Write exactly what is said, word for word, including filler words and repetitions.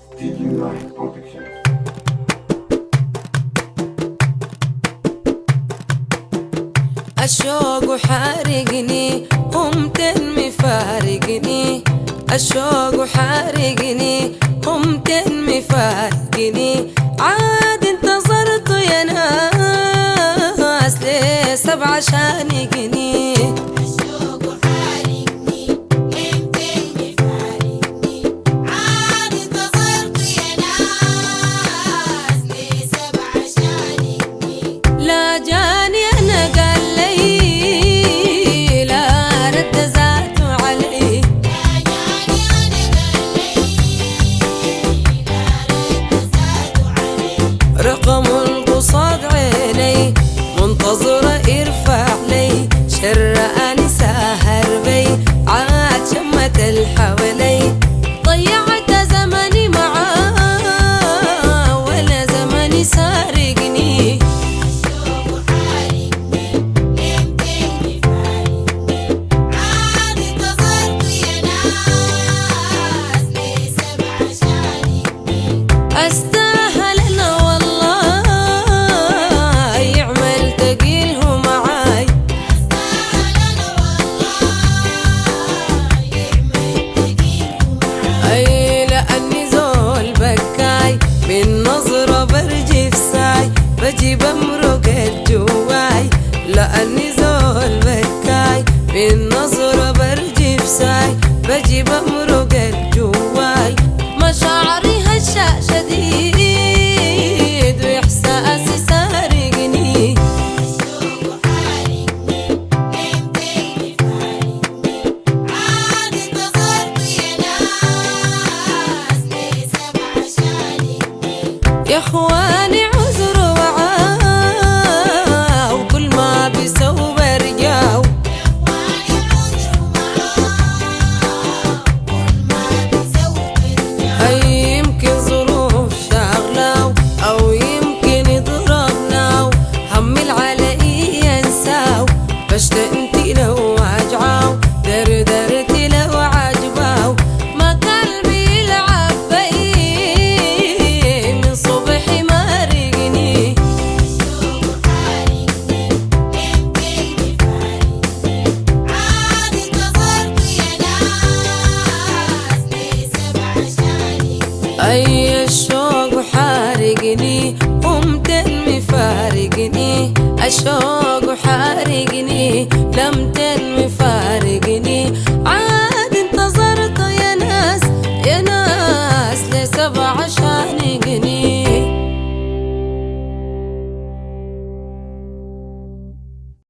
تي جي ناين برودكشن. الشوق حارقني قمتن مفارقني، الشوق حارقني قمتن مفارقني، عاد انتظرت يا ناس ليه سبعة شانقني. الشوق حارقني قمتن مفارقني، عاد انتظرت يا ناس ليه سبعة شانقني. لا جاني انا قال لي لا رد ذاته علي، لا جاني أنا قال لي لا رد ذاته علي. رقم القصاد عيني منتظرة يرفع لي، شر أني ساهر بي عاد شمت الحولي، ضيعت زمني معاه ولا زمني سارقني. الشوق حارقني قمتن مفارقني، عاد انتظرت يا ناس ليه سبعة شانقني. أستاهل أنا والله يعمل تقيله معاي، أستاهل أنا والله يعمل تقيله معاي. أي لأني زول بكاي من نظرة برجف ساي، بجيب أمرق الجواي، لأني زول بكاي من نظرة برجف ساي، بجيب أمرق الجواي، مشاعري هشة شديد وإحساسي سارقني. الشوق حارقني قمتن مفارقني، عاد انتظرت يا ناس ليه سبعة شانقني. يا اخواني عذر وعاه وكل ما بيسوى برجاو، إخواني عذر معاه كل ما بيسوي برجع. هي يمكن ظروف شاغلاو او يمكن يضربناو، همل علي ينساو بشتقتي لو عجعاو، دردرتي لو عجباو، ما قلبي يلعب بي من صبحي مارقني. الشوق حارقني قمتن مفارقني، عاد انتظرت يا ناس ليه سبعة شانقني. أي الشوق حارقني قمتن مفارقني، الشوق حارقني لم تن مفارقني.